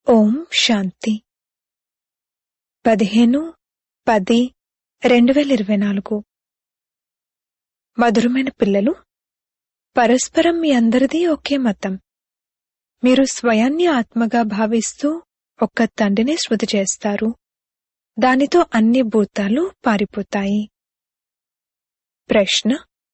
ఓం శాంతి 15-10-2024 మధురమైన పిల్లలు, పరస్పరం మీ అందరిది ఒకే మతం. మీరు స్వయాన్ని ఆత్మగా భావిస్తూ ఒక్క తండ్రినే స్మృతి చేస్తారు. దానితో అన్ని భూతాలు పారిపోతాయి. ప్రశ్న: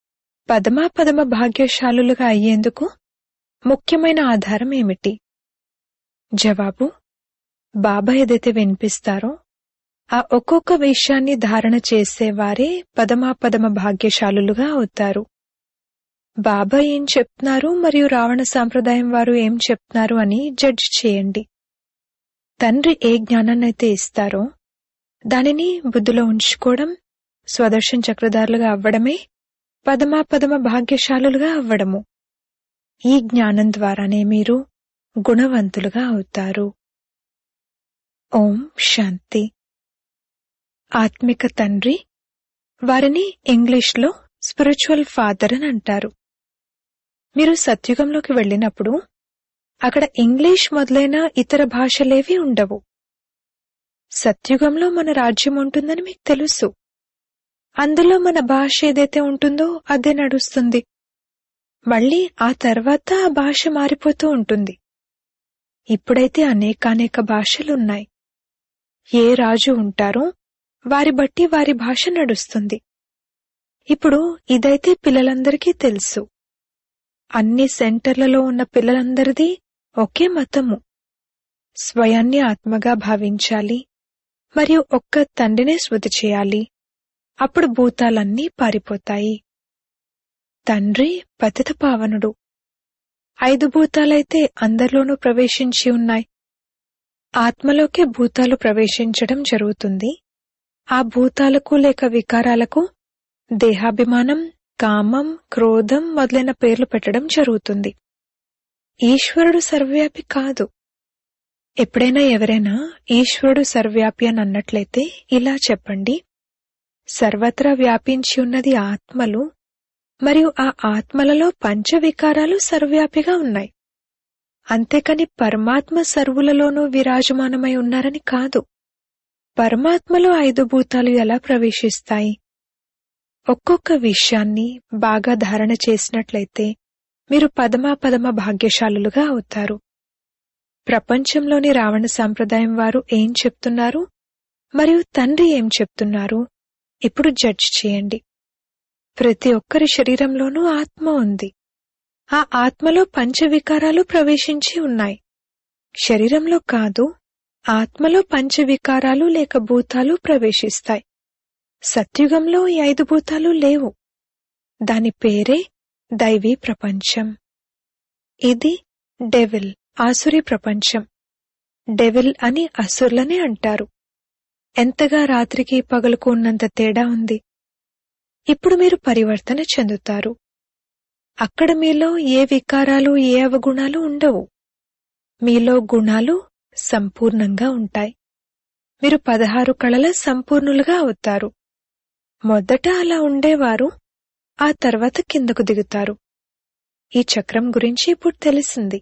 పదమ భాగ్యశాలులుగా అయ్యేందుకు ముఖ్యమైన ఆధారం ఏమిటి? జవాబు: బాబా ఏదైతే వినిపిస్తారో ఆ ఒక్కొక్క విషయాన్ని ధారణ చేసేవారే పదమ భాగ్యశాలులుగా అవుతారు. బాబా ఏం చెప్తున్నారు మరియు రావణ సాంప్రదాయం వారు ఏం చెప్తున్నారు అని జడ్జ్ చేయండి. తండ్రి ఏ జ్ఞానాన్నైతే ఇస్తారో దానిని బుద్ధిలో ఉంచుకోవడం, స్వదర్శన చక్రధారులుగా అవ్వడమే పదమ భాగ్యశాలులుగా అవ్వడము. ఈ జ్ఞానం ద్వారానే మీరు గుణవంతులుగా అవుతారు. ఓం శాంతి. ఆత్మిక తండ్రి, వారిని ఇంగ్లీష్లో స్పిరిచువల్ ఫాదర్ అని అంటారు. మీరు సత్యుగంలోకి వెళ్ళినప్పుడు అక్కడ ఇంగ్లీష్ మొదలైన ఇతర భాషలేవి ఉండవు. సత్యుగంలో మన రాజ్యం ఉంటుందని మీకు తెలుసు. అందులో మన భాష ఏదైతే ఉంటుందో అదే నడుస్తుంది. మళ్ళీ ఆ తర్వాత ఆ భాష మారిపోతూ ఉంటుంది. ఇప్పుడైతే అనేకానేక భాషలున్నాయి. ఏ రాజు ఉంటారో వారి బట్టి వారి భాష నడుస్తుంది. ఇప్పుడు ఇదైతే పిల్లలందరికీ తెలుసు. అన్ని సెంటర్లలో ఉన్న పిల్లలందరిది ఒకే మతము. స్వయాన్ని ఆత్మగా భావించాలి మరియు ఒక్క తండ్రినే స్మృతి చేయాలి. అప్పుడు భూతాలన్నీ పారిపోతాయి. తండ్రి పతిత పావనుడు. 5 భూతాలైతే అందరిలోనూ ప్రవేశించి ఉన్నాయి. ఆత్మలోకే భూతాలు ప్రవేశించడం జరుగుతుంది. ఆ భూతాలకు లేక వికారాలకు దేహాభిమానం, కామం, క్రోధం మొదలైన పేర్లు పెట్టడం జరుగుతుంది. ఈశ్వరుడు సర్వవ్యాపి కాదు. ఎప్పుడైనా ఎవరైనా ఈశ్వరుడు సర్వవ్యాపి అని అన్నట్లయితే ఇలా చెప్పండి: సర్వత్రా వ్యాపించి ఉన్నది ఆత్మలు మరియు ఆ ఆత్మలలో పంచవికారాలు సర్వవ్యాపిగా ఉన్నాయి. అంతేకాని పరమాత్మ సర్వులలోనూ విరాజమానమై ఉన్నారని కాదు. పరమాత్మలో 5 భూతాలు ఎలా ప్రవేశిస్తాయి? ఒక్కొక్క విషయాన్ని బాగా ధారణ చేసినట్లయితే మీరు పదమ భాగ్యశాలులుగా అవుతారు. ప్రపంచంలోని రావణ సాంప్రదాయం వారు ఏం చెప్తున్నారు మరియు తండ్రి ఏం చెప్తున్నారు ఇప్పుడు జడ్జ్ చేయండి. ప్రతి ఒక్కరి శరీరంలోనూ ఆత్మ ఉంది. ఆ ఆత్మలో పంచవికారాలు ప్రవేశించి ఉన్నాయి. శరీరంలో కాదు, ఆత్మలో పంచవికారాలు లేక భూతాలు ప్రవేశిస్తాయి. సత్యుగంలో ఈ 5 భూతాలు లేవు. దాని పేరే దైవీ ప్రపంచం. ఇది డెవిల్, ఆసురీ ప్రపంచం. డెవిల్ అని అసురులనే అంటారు. ఎంతగా రాత్రికి పగలుకు ఉన్నంత తేడా ఉంది. ఇప్పుడు మీరు పరివర్తన చెందుతారు. అక్కడ మీలో ఏ వికారాలు, ఏ అవగుణాలు ఉండవు. మీలో గుణాలు సంపూర్ణంగా ఉంటాయి. మీరు 16 కళల సంపూర్ణులుగా అవుతారు. మొదట అలా ఉండేవారు, ఆ తర్వాత కిందకు దిగుతారు. ఈ చక్రం గురించి ఇప్పుడు తెలిసింది.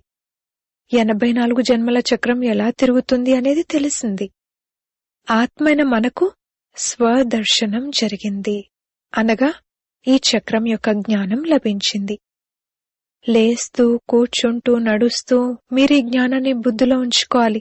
84 జన్మల చక్రం ఎలా తిరుగుతుంది అనేది తెలిసింది. ఆత్మైన మనకు స్వదర్శనం జరిగింది, అనగా ఈ చక్రం యొక్క జ్ఞానం లభించింది. లేస్తూ, కూర్చుంటూ, నడుస్తూ మీరు ఈ జ్ఞానాన్ని బుద్ధిలో ఉంచుకోవాలి.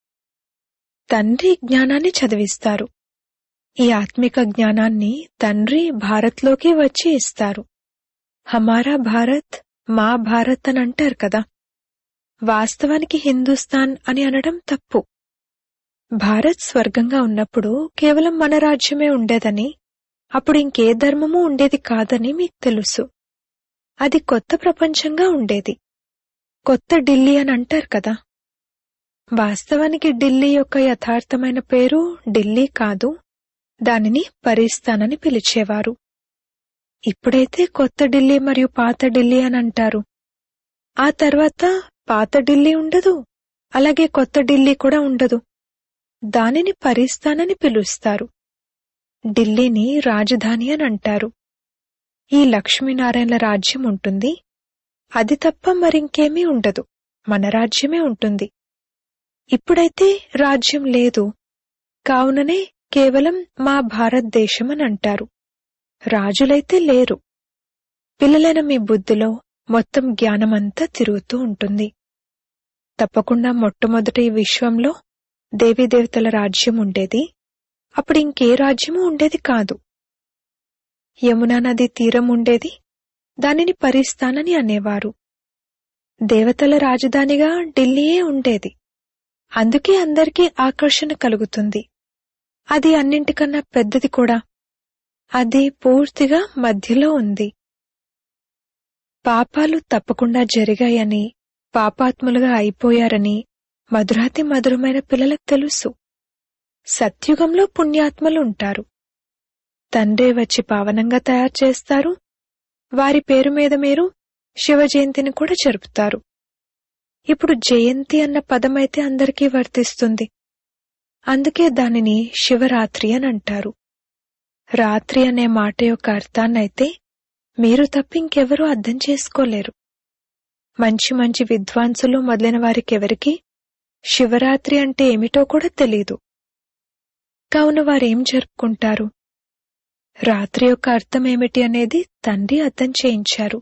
తండ్రి జ్ఞానాన్ని చదివిస్తారు. ఈ ఆత్మిక జ్ఞానాన్ని తండ్రి భారత్లోకి వచ్చి ఇస్తారు. హమారా భారత్, మా భారత్ అని అంటారు కదా. వాస్తవానికి హిందూస్థాన్ అని అనడం తప్పు. భారత్ స్వర్గంగా ఉన్నప్పుడు కేవలం మన రాజ్యమే ఉండేదని, అప్పుడు ఇంకే ధర్మమూ ఉండేది కాదని మీకు తెలుసు. అది కొత్త ప్రపంచంగా ఉండేది. కొత్త ఢిల్లీ అని అంటారు కదా. వాస్తవానికి ఢిల్లీ యొక్క యథార్థమైన పేరు ఢిల్లీ కాదు, దానిని పరిస్థాన్ అని పిలిచేవారు. ఇప్పుడైతే కొత్త ఢిల్లీ మరియు పాత ఢిల్లీ అని అంటారు. ఆ తర్వాత పాత ఢిల్లీ ఉండదు, అలాగే కొత్త ఢిల్లీ కూడా ఉండదు. దానిని పరిస్థాన్ అని పిలుస్తారు. ఢిల్లీని రాజధాని అని అంటారు. ఈ లక్ష్మీనారాయణల రాజ్యం ఉంటుంది. అది తప్ప మరింకేమీ ఉండదు. మన రాజ్యమే ఉంటుంది. ఇప్పుడైతే రాజ్యం లేదు, కావుననే కేవలం మా భారతదేశమని అంటారు. రాజులైతే లేరు. పిల్లలైన మీ బుద్ధిలో మొత్తం జ్ఞానమంతా తిరుగుతూ ఉంటుంది. తప్పకుండా మొట్టమొదట ఈ విశ్వంలో దేవీదేవతల రాజ్యం ఉండేది. అప్పుడు ఇంకే రాజ్యమూ ఉండేది కాదు. యమునా నది తీరం ఉండేది. దానిని పరిస్థానని అనేవారు. దేవతల రాజధానిగా ఢిల్లీయే ఉండేది. అందుకే అందరికీ ఆకర్షణ కలుగుతుంది. అది అన్నింటికన్నా పెద్దది కూడా. అది పూర్తిగా మధ్యలో ఉంది. పాపాలు తప్పకుండా జరిగాయని, పాపాత్ములుగా అయిపోయారని మధురాతి మధురమైన పిల్లలకు తెలుసు. సత్యుగంలో పుణ్యాత్మలు ఉంటారు. తండ్రే వచ్చి పావనంగా తయారు చేస్తారు. వారి పేరు మీద మీరు శివ జయంతిని కూడా జరుపుతారు. ఇప్పుడు జయంతి అన్న పదమైతే అందరికీ వర్తిస్తుంది. అందుకే దానిని శివరాత్రి అని అంటారు. రాత్రి అనే మాట యొక్క అర్థాన్నైతే మీరు తప్ప ఇంకెవరూ అర్థం చేసుకోలేరు. మంచి మంచి విద్వాంసులు మొదలైన వారికెవరికి శివరాత్రి అంటే ఏమిటో కూడా తెలీదు. కావున వారేం జరుపుకుంటారు? రాత్రి యొక్క అర్థం ఏమిటి అనేది తండ్రి అర్థం చేయించారు.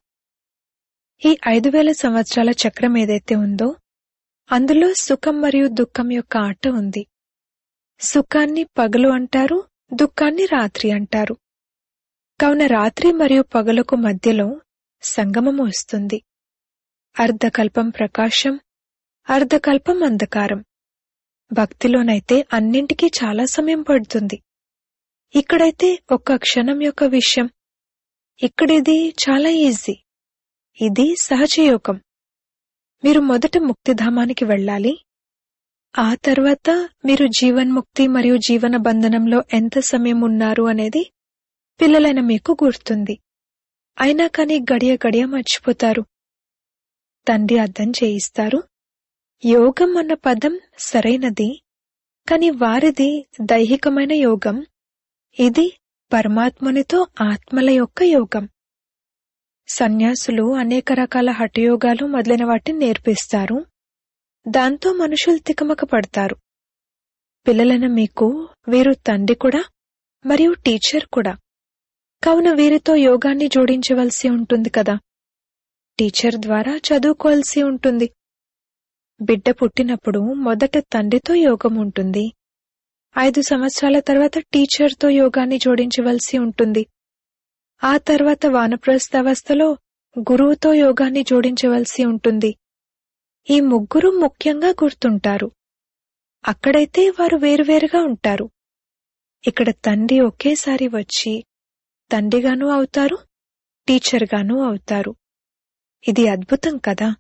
ఈ 5000 సంవత్సరాల చక్రం ఏదైతే ఉందో అందులో సుఖం మరియు దుఃఖం యొక్క ఆట ఉంది. సుఖాన్ని పగలు అంటారు, దుఃఖాన్ని రాత్రి అంటారు. కావున రాత్రి మరియు పగలకు మధ్యలో సంగమం వస్తుంది. అర్ధకల్పం ప్రకాశం, అర్ధకల్పం అంధకారం. భక్తిలోనైతే అన్నింటికీ చాలా సమయం పడుతుంది. ఇక్కడైతే ఒక్క క్షణం యొక్క విషయం. ఇక్కడిది చాలా ఈజీ. ఇది సహజయోగం. మీరు మొదట ముక్తిధామానికి వెళ్ళాలి. ఆ తర్వాత మీరు జీవన్ముక్తి మరియు జీవన బంధనంలో ఎంత సమయం ఉన్నారు అనేది పిల్లలైన మీకు గుర్తుంది. అయినా కానీ గడియ గడియ మర్చిపోతారు. తండ్రి అర్థం చేయిస్తారు. యోగం అన్న పదం సరైనది, కాని వారిది దైహికమైన యోగం. ఇది పరమాత్మునితో ఆత్మల యొక్క యోగం. సన్యాసులు అనేక రకాల హఠయోగాలు మొదలైన వాటిని నేర్పిస్తారు. దాంతో మనుషులు తికమక పడతారు. పిల్లలైన మీకు వీరు తండ్రి కూడా మరియు టీచర్ కూడా. కావున వీరితో యోగాన్ని జోడించవలసి ఉంటుంది కదా. టీచర్ ద్వారా చదువుకోవాల్సి ఉంటుంది. బిడ్డ పుట్టినప్పుడు మొదట తండ్రితో యోగం ఉంటుంది. 5 సంవత్సరాల తర్వాత టీచర్తో యోగాన్ని జోడించవలసి ఉంటుంది. ఆ తర్వాత వానప్రస్థావస్థలో గురువుతో యోగాన్ని జోడించవలసి ఉంటుంది. ఈ ముగ్గురు ముఖ్యంగా గుర్తుంటారు. అక్కడైతే వారు వేరువేరుగా ఉంటారు. ఇక్కడ తండ్రి ఒకేసారి వచ్చి తండ్రిగానూ అవుతారు, టీచర్గానూ అవుతారు. ఇది అద్భుతం కదా.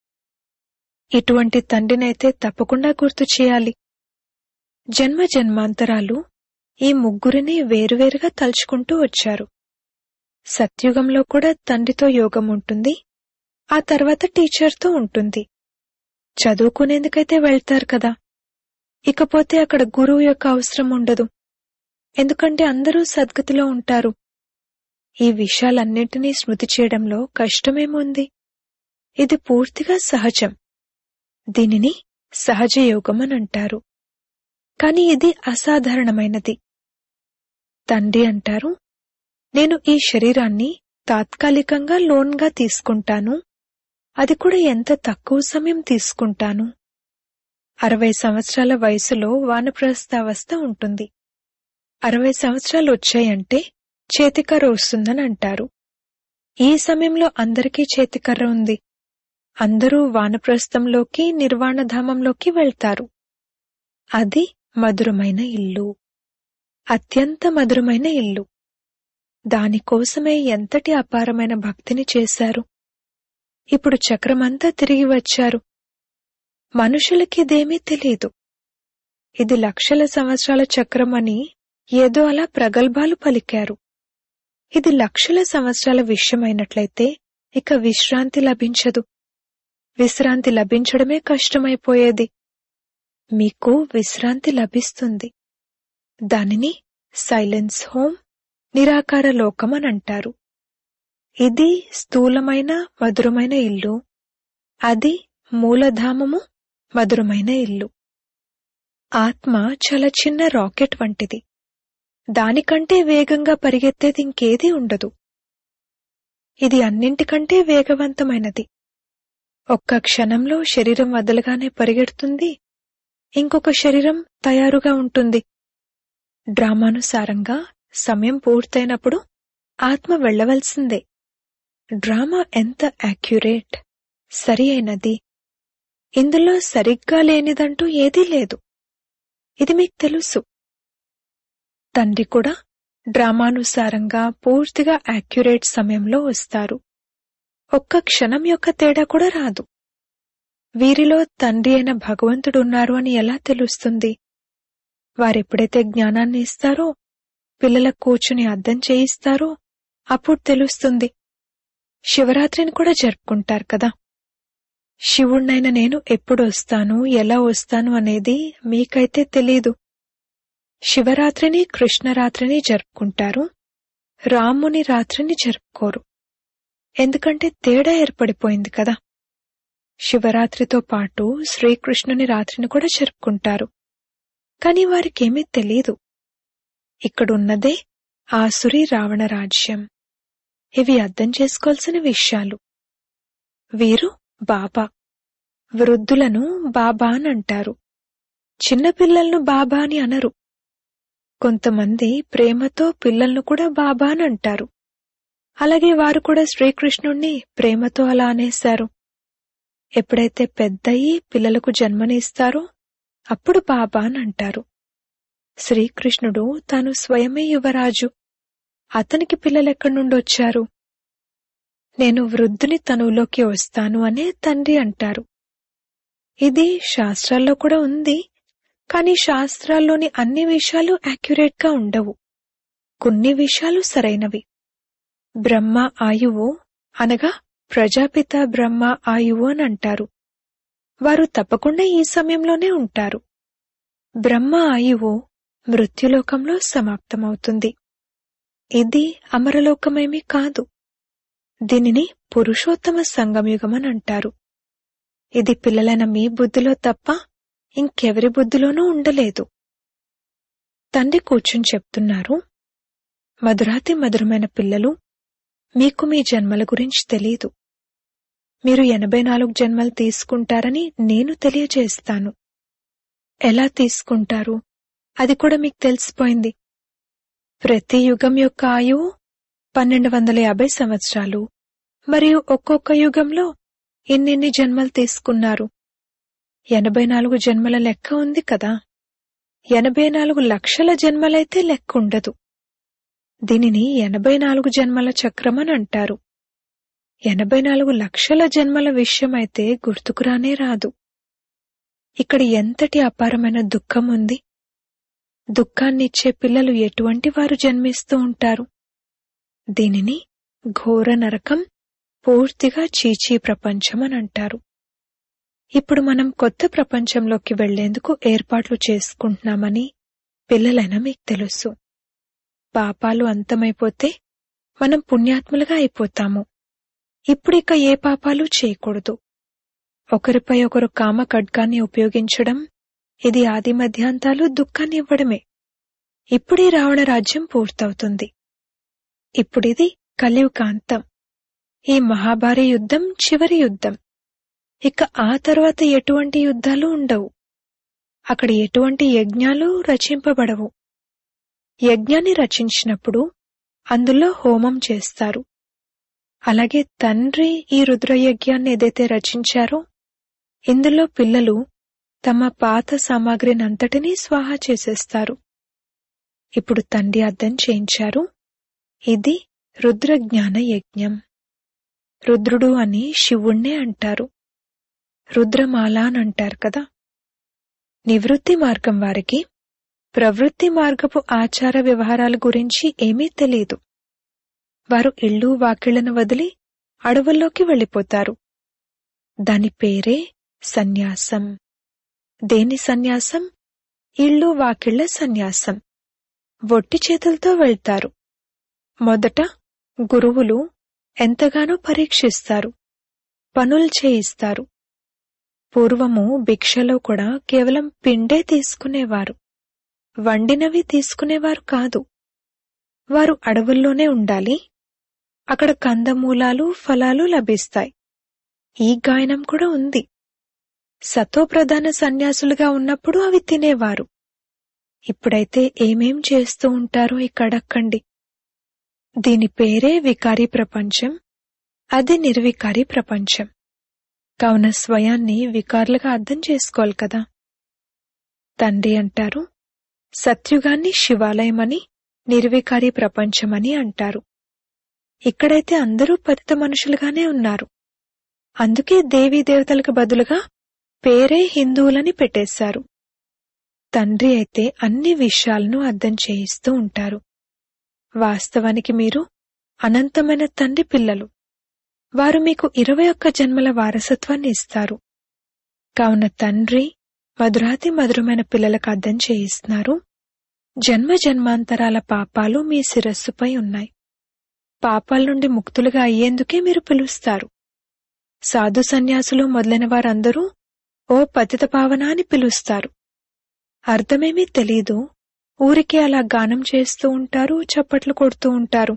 ఇటువంటి తండ్రినైతే తప్పకుండా గుర్తు చేయాలి. జన్మ జన్మాంతరాలు ఈ ముగ్గురిని వేరువేరుగా తలుచుకుంటూ వచ్చారు. సత్యుగంలో కూడా తండ్రితో యోగం ఉంటుంది. ఆ తర్వాత టీచర్తో ఉంటుంది. చదువుకునేందుకైతే వెళ్తారు కదా. ఇకపోతే అక్కడ గురువు యొక్క అవసరం ఉండదు. ఎందుకంటే అందరూ సద్గతిలో ఉంటారు. ఈ విషయాలన్నింటినీ స్మృతి చేయడంలో కష్టమేముంది? ఇది పూర్తిగా సహజం. దీనిని సహజ యోగం అని అంటారు. కాని ఇది అసాధారణమైనది. తండ్రి అంటారు, నేను ఈ శరీరాన్ని తాత్కాలికంగా లోన్గా తీసుకుంటాను. అది కూడా ఎంత తక్కువ సమయం తీసుకుంటాను. 60 సంవత్సరాల వయసులో వానప్రస్థావస్థ ఉంటుంది. 60 సంవత్సరాలు వచ్చాయంటే చేతికర్ర వస్తుందని అంటారు. ఈ సమయంలో అందరికీ చేతికర్ర ఉంది. అందరూ వానప్రస్థంలోకి నిర్వాణధామంలోకి వెళ్తారు. అది మధురమైన ఇల్లు, అత్యంత మధురమైన ఇల్లు. దానికోసమే ఎంతటి అపారమైన భక్తిని చేశారు. ఇప్పుడు చక్రమంతా తిరిగి వచ్చారు. మనుషులకిదేమీ తెలీదు. ఇది లక్షల సంవత్సరాల చక్రమని ఏదో అలా ప్రగల్భాలు పలికారు. ఇది లక్షల సంవత్సరాల విషయమైనట్లయితే ఇక విశ్రాంతి లభించదు. విశ్రాంతి లభించడమే కష్టమైపోయేది. మీకు విశ్రాంతి లభిస్తుంది. దానిని సైలెన్స్ హోమ్, నిరాకార లోకం అని అంటారు. ఇది స్థూలమైన మధురమైన ఇల్లు. అది మూలధామము, మధురమైన ఇల్లు. ఆత్మ చాలా చిన్న రాకెట్ వంటిది. దానికంటే వేగంగా పరిగెత్తేది ఇంకేదీ ఉండదు. ఇది అన్నింటికంటే వేగవంతమైనది. ఒక్క క్షణంలో శరీరం వదలగానే పరిగెడుతుంది, ఇంకొక శరీరం తయారుగా ఉంటుంది. డ్రామానుసారంగా సమయం పూర్తయినప్పుడు ఆత్మ వెళ్లవలసిందే. డ్రామా ఎంత యాక్యురేట్, సరి అయినది. ఇందులో సరిగ్గా లేనిదంటూ ఏదీ లేదు. ఇది మీకు తెలుసు. తండ్రి కూడా డ్రామానుసారంగా పూర్తిగా యాక్యురేట్ సమయంలో వస్తారు. ఒక్క క్షణం యొక్క తేడా కూడా రాదు. వీరిలో తండ్రి అయిన భగవంతుడున్నారు అని ఎలా తెలుస్తుంది? వారెప్పుడైతే జ్ఞానాన్ని ఇస్తారో, పిల్లలకు కూర్చుని అర్థం చేయిస్తారో అప్పుడు తెలుస్తుంది. శివరాత్రిని కూడా జరుపుకుంటారు కదా. శివుణ్ణైన నేను ఎప్పుడు వస్తాను, ఎలా వస్తాను అనేది మీకైతే తెలీదు. శివరాత్రిని కృష్ణరాత్రిని జరుపుకుంటారు, రాముని రాత్రిని జరుపుకోరు. ఎందుకంటే తేడా ఏర్పడిపోయింది కదా. శివరాత్రితో పాటు శ్రీకృష్ణుని రాత్రిని కూడా జరుపుకుంటారు. కాని వారికేమీ తెలీదు. ఇక్కడున్నదే ఆసురి రావణ రాజ్యం. ఇవి అర్థం చేసుకోవాల్సిన విషయాలు. వీరు బాబా. వృద్ధులను బాబా అని అంటారు. చిన్నపిల్లలను బాబా అని అనరు. కొంతమంది ప్రేమతో పిల్లలను కూడా బాబా అని అంటారు. అలాగే వారు కూడా శ్రీకృష్ణుణ్ణి ప్రేమతో అలా అనేశారు. ఎప్పుడైతే పెద్దయి పిల్లలకు జన్మనిస్తారో అప్పుడు బాబా అని అంటారు. శ్రీకృష్ణుడు తాను స్వయమే యువరాజు. అతనికి పిల్లలెక్కడి నుండొచ్చారు? నేను వృద్ధుని తనువులోకి వస్తాను అనే తండ్రి అంటారు. ఇది శాస్త్రాల్లో కూడా ఉంది. కాని శాస్త్రాల్లోని అన్ని విషయాలు యాక్యురేట్గా ఉండవు. కొన్ని విషయాలు సరైనవి. బ్రహ్మ ఆయువు అనగా ప్రజాపిత బ్రహ్మ ఆయువు అని అంటారు. వారు తప్పకుండా ఈ సమయంలోనే ఉంటారు. బ్రహ్మ ఆయువు మృత్యులోకంలో సమాప్తమవుతుంది. ఇది అమరలోకమేమీ కాదు. దీనిని పురుషోత్తమ సంగమయుగమని అంటారు. ఇది పిల్లలైన మీ బుద్ధిలో తప్ప ఇంకెవరి బుద్ధిలోనూ ఉండలేదు. తండ్రి కూర్చుని చెప్తున్నారు, మధురాతి మధురమైన పిల్లలు, మీకు మీ జన్మల గురించి తెలీదు. మీరు 84 జన్మలు తీసుకుంటారని నేను తెలియజేస్తాను. ఎలా తీసుకుంటారు అది కూడా మీకు తెలిసిపోయింది. ప్రతి యుగం యొక్క ఆయువు 1250 సంవత్సరాలు. మరియు ఒక్కొక్క యుగంలో ఎన్నెన్ని జన్మలు తీసుకున్నారు. 84 జన్మల లెక్క ఉంది కదా. 84 లక్షల జన్మలైతే లెక్క ఉండదు. దీనిని 84 జన్మల చక్రమని అంటారు. 84 లక్షల జన్మల విషయమైతే గుర్తుకురానే రాదు. ఇక్కడ ఎంతటి అపారమైన దుఃఖం ఉంది. దుఃఖాన్నిచ్చే పిల్లలు ఎటువంటి వారు జన్మిస్తూ ఉంటారు. దీనిని ఘోర నరకం, పూర్తిగా చీచీ ప్రపంచం అని అంటారు. ఇప్పుడు మనం కొత్త ప్రపంచంలోకి వెళ్లేందుకు ఏర్పాట్లు చేసుకుంటున్నామని పిల్లలైన మీకు తెలుసు. పాపాలు అంతమైపోతే మనం పుణ్యాత్ములుగా అయిపోతాము. ఇప్పుడిక ఏ పాపాలు చేయకూడదు. ఒకరిపై ఒకరు కామ ఖడ్గాన్ని ఉపయోగించడం, ఇది ఆది మధ్యాంతాలు దుఃఖాన్ని ఇవ్వడమే. ఇప్పుడీ రావణ రాజ్యం పూర్తవుతుంది. ఇప్పుడిది కలియుగాంతం. ఈ మహాభారీ యుద్ధం చివరి యుద్ధం. ఇక ఆ తర్వాత ఎటువంటి యుద్ధాలు ఉండవు. అక్కడ ఎటువంటి యజ్ఞాలు రచింపబడవు. యజ్ఞాన్ని రచించినప్పుడు అందులో హోమం చేస్తారు. అలాగే తండ్రి ఈ రుద్రయజ్ఞాన్ని ఏదైతే రచించారో ఇందులో పిల్లలు తమ పాత సామాగ్రినంతటినీ స్వాహా చేసేస్తారు. ఇప్పుడు తండ్రి అర్థం చేయించారు, ఇది రుద్రజ్ఞాన యజ్ఞం. రుద్రుడు అని శివుణ్ణే అంటారు. రుద్రమాల అని అంటారు కదా. నివృత్తి మార్గం వారికి ప్రవృత్తి మార్గపు ఆచార వ్యవహారాల గురించి ఏమీ తెలీదు. వారు ఇళ్ళు వాకిళ్లను వదిలి అడవుల్లోకి వెళ్ళిపోతారు. దాని పేరే సన్యాసం. దేని సన్యాసం? ఇళ్ళు వాకిళ్ల సన్యాసం. వట్టి చేతులతో వెళ్తారు. మొదట గురువులు ఎంతగానో పరీక్షిస్తారు, పనులు చేయిస్తారు. పూర్వము భిక్షలో కూడా కేవలం పిండే తీసుకునేవారు, వండినవి తీసుకునేవారు కాదు. వారు అడవుల్లోనే ఉండాలి, అక్కడ కందమూలాలు ఫలాలు లభిస్తాయి. ఈ గాయనం కూడా ఉంది. సతోప్రధాన సన్యాసులుగా ఉన్నప్పుడు అవి తినేవారు. ఇప్పుడైతే ఏమేం చేస్తూ ఉంటారో ఇక్కడక్కండి. దీని పేరే వికారీ ప్రపంచం, అది నిర్వికారీ ప్రపంచం. కావున స్వయాన్ని వికారులుగా అర్థం చేసుకోవాలి కదా. తండ్రి అంటారు, సత్యుగాన్ని శివాలయమని, నిర్వికారీ ప్రపంచమని అంటారు. ఇక్కడైతే అందరూ పతిత మనుషులుగానే ఉన్నారు. అందుకే దేవీ దేవతలకు బదులుగా పేరే హిందువులని పెట్టేశారు. తండ్రి అయితే అన్ని విషయాలను అర్థం చేయిస్తూ ఉంటారు. వాస్తవానికి మీరు అనంతమైన తండ్రి పిల్లలు. వారు మీకు 21 జన్మల వారసత్వాన్ని ఇస్తారు. కావున తండ్రి మధురాతి మధురమైన పిల్లలకు అర్థం చేయిస్తున్నారు. జన్మ జన్మాంతరాల పాపాలు మీ శిరస్సుపై ఉన్నాయి. పాపాల నుండి ముక్తులుగా అయ్యేందుకే మీరు పిలుస్తారు. సాధు సన్యాసులు మొదలైన వారందరూ ఓ పతిత పావన అని పిలుస్తారు. అర్థమేమీ తెలీదు, ఊరికే అలా గానం చేస్తూ ఉంటారు, చప్పట్లు కొడుతూ ఉంటారు.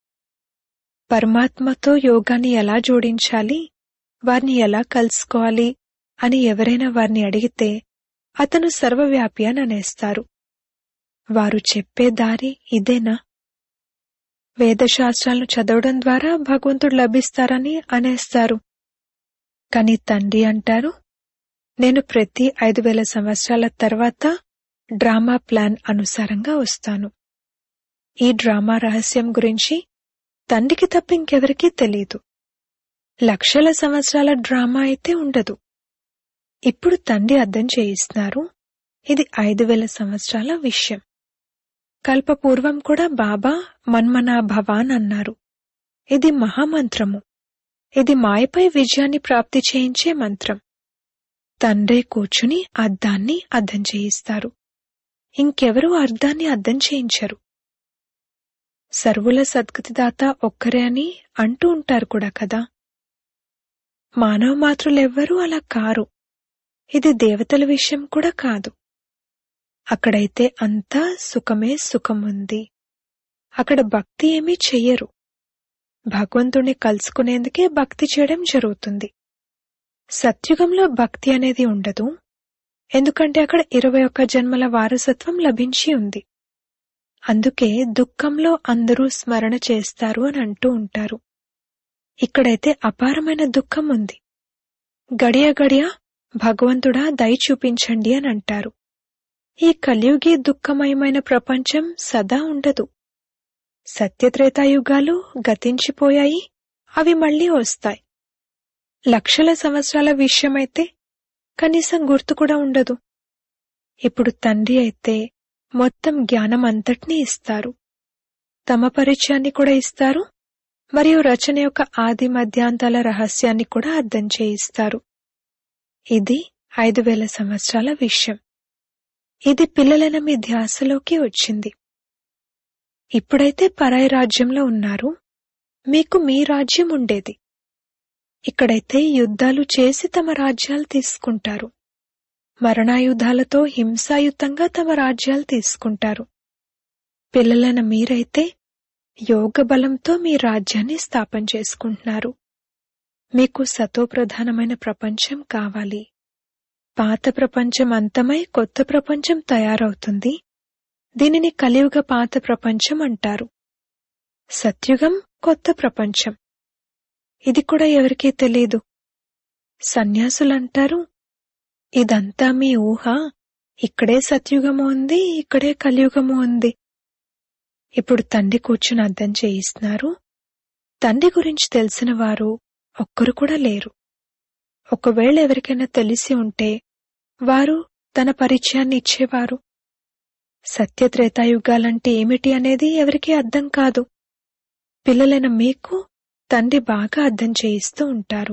పరమాత్మతో యోగాన్ని ఎలా జోడించాలి, వారిని ఎలా కలుసుకోవాలి అని ఎవరైనా వారిని అడిగితే అతను సర్వవ్యాపి అని అనేస్తారు. వారు చెప్పే దారి ఇదేనా? వేదశాస్త్రాలను చదవడం ద్వారా భగవంతుడు లభిస్తారని అనేస్తారు. కాని తండ్రి అంటారు, నేను ప్రతి 5000 సంవత్సరాల తర్వాత డ్రామా ప్లాన్ అనుసారంగా వస్తాను. ఈ డ్రామా రహస్యం గురించి తండ్రికి తప్ప ఇంకెవరికీ తెలీదు. లక్షల సంవత్సరాల డ్రామా అయితే ఉండదు. ఇప్పుడు తండ్రి అర్థం చేయిస్తున్నారు, ఇది 5000 సంవత్సరాల విషయం. కల్పపూర్వం కూడా బాబా మన్మనా భవాన్ అన్నారు. ఇది మహామంత్రము. ఇది మాయపై విజయాన్ని ప్రాప్తి చేయించే మంత్రం. తండ్రే కూర్చుని అర్థాన్ని అర్థం చేయిస్తారు. ఇంకెవరూ అర్థాన్ని అర్థం చేయించరు. సర్వుల సద్గతిదాత ఒక్కరే అని అంటూ ఉంటారు కూడా కదా. మానవ మాతృలెవ్వరూ అలా కారు. ఇది దేవతల విషయం కూడా కాదు. అక్కడైతే అంతా సుఖమే సుఖముంది. అక్కడ భక్తి ఏమీ చెయ్యరు. భగవంతుణ్ణి కలుసుకునేందుకే భక్తి చేయడం జరుగుతుంది. సత్యుగంలో భక్తి అనేది ఉండదు. ఎందుకంటే అక్కడ 21 జన్మల వారసత్వం లభించి ఉంది. అందుకే దుఃఖంలో అందరూ స్మరణ చేస్తారు అని అంటూ ఉంటారు. ఇక్కడైతే అపారమైన దుఃఖం ఉంది. గడియ గడియ భగవంతుడా దయ చూపించండి అని అంటారు. ఈ కలియుగి దుఃఖమయమైన ప్రపంచం సదా ఉండదు. సత్యత్రేతాయుగాలు గతించిపోయాయి, అవి మళ్లీ వస్తాయి. లక్షల సంవత్సరాల విషయమైతే కనీసం గుర్తు కూడా ఉండదు. ఇప్పుడు తండ్రి అయితే మొత్తం జ్ఞానం అంతటినీ ఇస్తారు. తమ పరిచయాన్ని కూడా ఇస్తారు, మరియు రచన యొక్క ఆది మధ్యాంతాల రహస్యాన్ని కూడా అర్థం చేయిస్తారు. ఇది 5000 సంవత్సరాల విషయం. ఇది పిల్లలైన మీ ధ్యాసలోకి వచ్చింది. ఇప్పుడైతే పరాయి రాజ్యంలో ఉన్నారు. మీకు మీ రాజ్యం ఉండేది. ఇక్కడైతే యుద్ధాలు చేసి తమ రాజ్యాలు తీసుకుంటారు. మరణాయుధాలతో హింసాయుతంగా తమ రాజ్యాలు తీసుకుంటారు. పిల్లలైన మీరైతే యోగ బలంతో మీ రాజ్యాన్ని స్థాపన చేసుకుంటున్నారు. మీకు సతోప్రధానమైన ప్రపంచం కావాలి. పాత ప్రపంచం అంతమై కొత్త ప్రపంచం తయారవుతుంది. దీనిని కలియుగ పాత ప్రపంచం అంటారు. సత్యుగం కొత్త ప్రపంచం. ఇది కూడా ఎవరికీ తెలీదు. సన్యాసులంటారు, ఇదంతా మీ ఊహ, ఇక్కడే సత్యుగము ఉంది, ఇక్కడే కలియుగము ఉంది. ఇప్పుడు తండ్రి కూర్చుని అర్థం చేయిస్తున్నారు. తండ్రి గురించి తెలిసిన వారు ఒక్కరు కూడా లేరు. ఒకవేళ ఎవరికైనా తెలిసి ఉంటే వారు తన పరిచయాన్ని ఇచ్చేవారు. సత్యత్రేతాయుగాలంటే ఏమిటి అనేది ఎవరికీ అర్థం కాదు. పిల్లలైన మీకు తండ్రి బాగా అర్థం చేయిస్తూ ఉంటారు.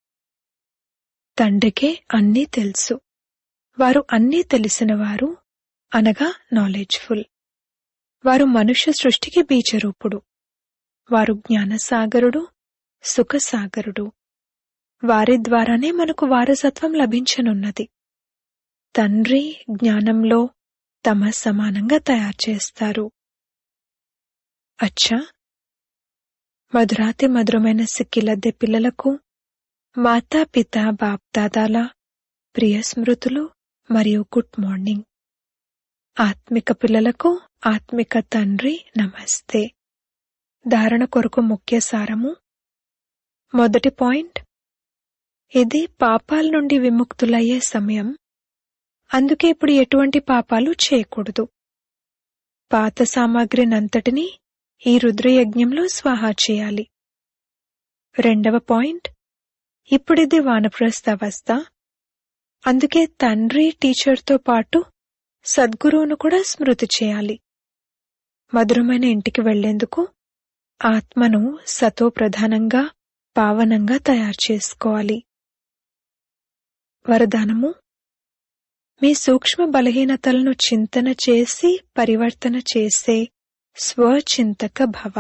తండ్రికే అన్నీ తెలుసు. వారు అన్నీ తెలిసినవారు, అనగా నాలెడ్జ్ఫుల్. వారు మనుష్య సృష్టికి బీజరూపుడు. వారు జ్ఞానసాగరుడు, సుఖసాగరుడు. వారి ద్వారానే మనకు వారసత్వం లభించనున్నది. తండ్రి జ్ఞానంలో తమ సమానంగా తయారు చేస్తారు. అచ్చా, మధురాతి మధురమైన సిక్కిలద్దె పిల్లలకు మాతాపిత బాప్దాదాల ప్రియ స్మృతులు మరియు గుడ్ మార్నింగ్. ఆత్మిక పిల్లలకు ఆత్మిక తండ్రి నమస్తే. ధారణ కొరకు ముఖ్య సారము. మొదటి పాయింట్, ఇది పాపాల నుండి విముక్తులయ్యే సమయం. అందుకే ఇప్పుడు ఎటువంటి పాపాలు చేయకూడదు. పాత సామాగ్రినంతటినీ ఈ రుద్రయజ్ఞంలో స్వాహా చేయాలి. రెండవ పాయింట్, ఇప్పుడిది వానప్రస్థ అవస్థ. అందుకే తండ్రి టీచర్తో పాటు సద్గురువును కూడా స్మృతి చేయాలి. మధురమైన ఇంటికి వెళ్లేందుకు ఆత్మను సతో ప్రధానంగా పావనంగా తయారు చేసుకోవాలి. వరదానము. మీ సూక్ష్మ బలహీనతలను చింతన చేసి పరివర్తన చేసే స్వచింతక భవ.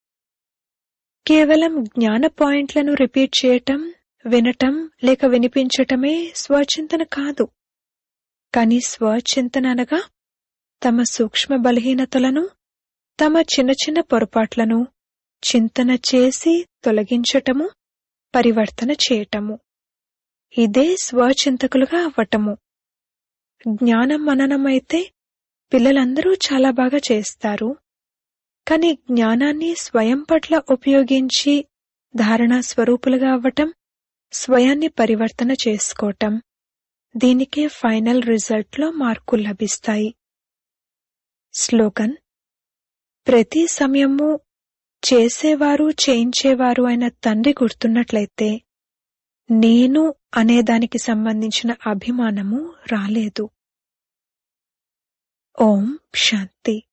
కేవలం జ్ఞాన పాయింట్లను రిపీట్ చేయటం, వినటం లేక వినిపించటమే స్వచింతన కాదు. కాని స్వచింతన అనగా తమ సూక్ష్మ బలహీనతలను, తమ చిన్న చిన్న పొరపాట్లను చింతన చేసి తొలగించటము, పరివర్తన చేయటము. ఇదే స్వచింతకులుగా అవ్వటము. జ్ఞానం మననమైతే పిల్లలందరూ చాలా బాగా చేస్తారు. కాని జ్ఞానాన్ని స్వయం పట్ల ఉపయోగించి ధారణా స్వరూపులుగా అవ్వటం, స్వయాన్ని పరివర్తన చేసుకోవటం, దీనికే ఫైనల్ రిజల్ట్లో మార్కులు లభిస్తాయి. స్లోగన్. ప్రతి సమయము చేసేవారు చేయించేవారు అయిన తండ్రి గుర్తున్నట్లయితే నేను అనేదానికి సంబంధించిన అభిమానము రాలేదు. ఓం శాంతి.